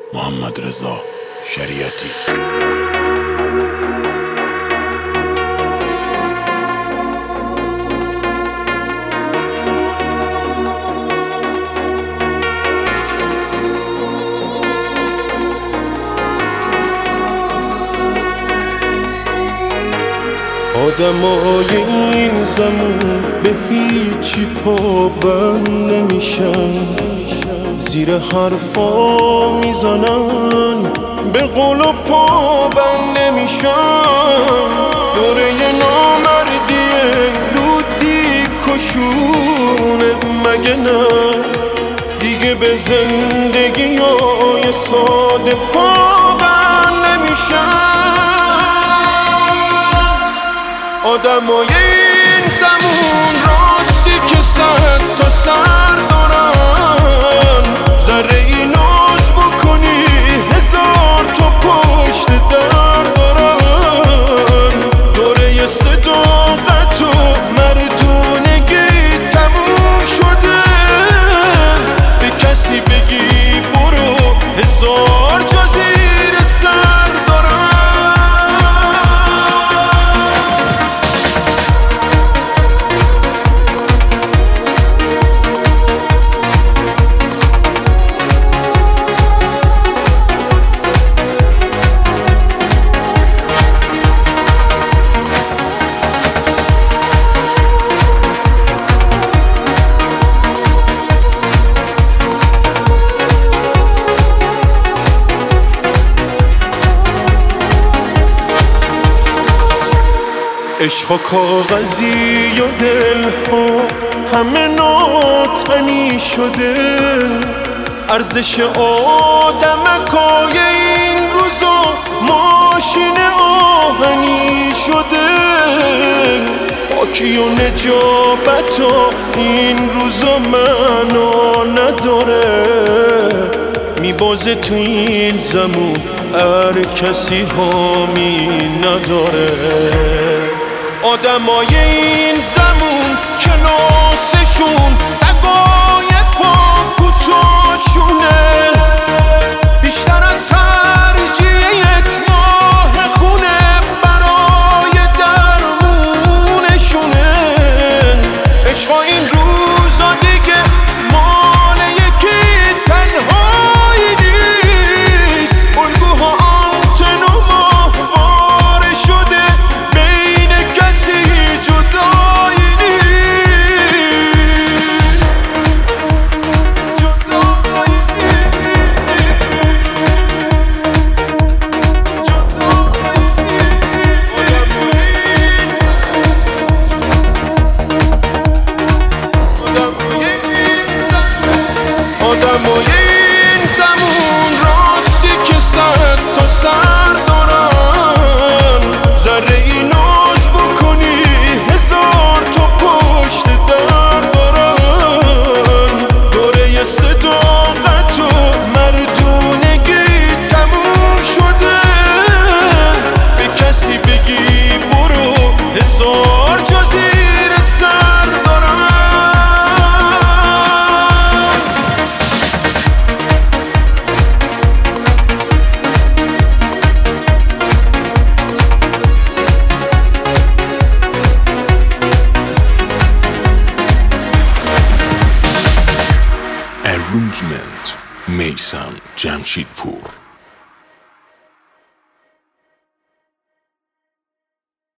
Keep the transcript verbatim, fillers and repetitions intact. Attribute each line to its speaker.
Speaker 1: محمد رضا شریعتی.
Speaker 2: آدمای این زمان به هیچی پابند نمیشن، زیر حرفا میزنن به قول و پابند نمیشن. دوره نامردی لوتی کشونه مگه نه دیگه به زندگی های ساده پابند نمیشن. آدمای این زمان راستی که صد تا سر دارن، ذره ای ناز بکنی هزار تا پشت در دارن. دوره صداقت و مردونگی تموم شده، به کسی بگی برو هزار جا زیر سر دارن. عشق و کاغذی و دل ها همه ناتنی شده، ارزش آدمکای این روزا ماشین آهنی شده. پاکی و نجابت ها این روزا معنا نداره، میبازه تو این زمون هر کسی حامی نداره. آدمای این زمون کلاسشون سگای پاک و تاشونه، بیشتر از خرجی یک ماه خونه برای درمونشونه. عشقا این روزا دیگه مال یکی تنهایی نیست، الگوها آنتن و ماهواره شده، بین کسی جدایی نیست. جدایی آدمای این زمون راستی که صد تا سر دارن، ذره ای ناز بکنی هزار تا پشت در دارن. دوره صداقت و مردونگی تموم شده، به کسی بگی برو هزار جا زیر سر دارن.
Speaker 1: Arrangement میثم جمشیدپور.